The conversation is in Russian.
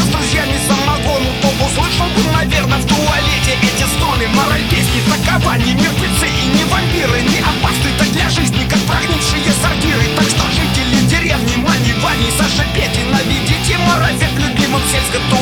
с друзьями самогону, то услышал бы, наверное, в туалете эти стоны. Мораль песни такова: не мертвецы и не вампиры, не опасны так для жизни, как прогнившие сортиры. Так что, жители деревни Мани, Вани, Саша, Пети, наведите мораль любимым сельскоту.